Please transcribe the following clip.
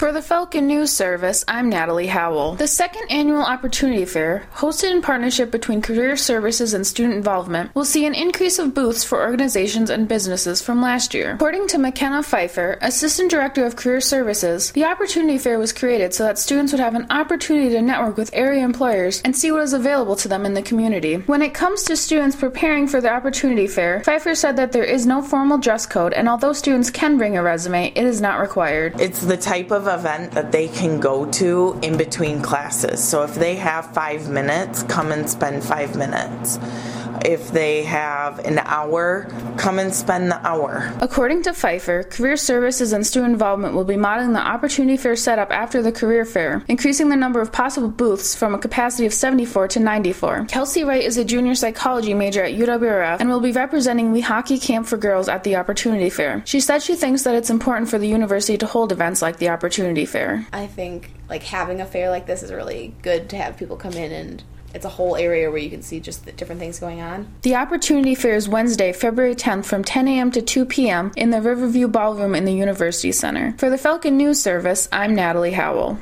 For the Falcon News Service, I'm Natalie Howell. The second annual Opportunity Fair, hosted in partnership between Career Services and Student Involvement, will see an increase of booths for organizations and businesses from last year. According to McKenna Pfeiffer, Assistant Director of Career Services, the Opportunity Fair was created so that students would have an opportunity to network with area employers and see what is available to them in the community. When it comes to students preparing for the Opportunity Fair, Pfeiffer said that there is no formal dress code, and although students can bring a resume, it is not required. It's the type of event that they can go to in between classes. So if they have 5 minutes, come and spend 5 minutes. If they have an hour, come and spend the hour. According to Pfeiffer, Career Services and Student Involvement will be modeling the Opportunity Fair setup after the Career Fair, increasing the number of possible booths from a capacity of 74 to 94. Kelsey Wright is a junior psychology major at UWRF and will be representing Weehawkee Camp for Girls at the Opportunity Fair. She said she thinks that it's important for the university to hold events like the Opportunity Fair. I think having a fair like this is really good to have people come in, and it's a whole area where you can see just the different things going on. The Opportunity Fair is Wednesday, February 10th from 10 a.m. to 2 p.m. in the Riverview Ballroom in the University Center. For the Falcon News Service, I'm Natalie Howell.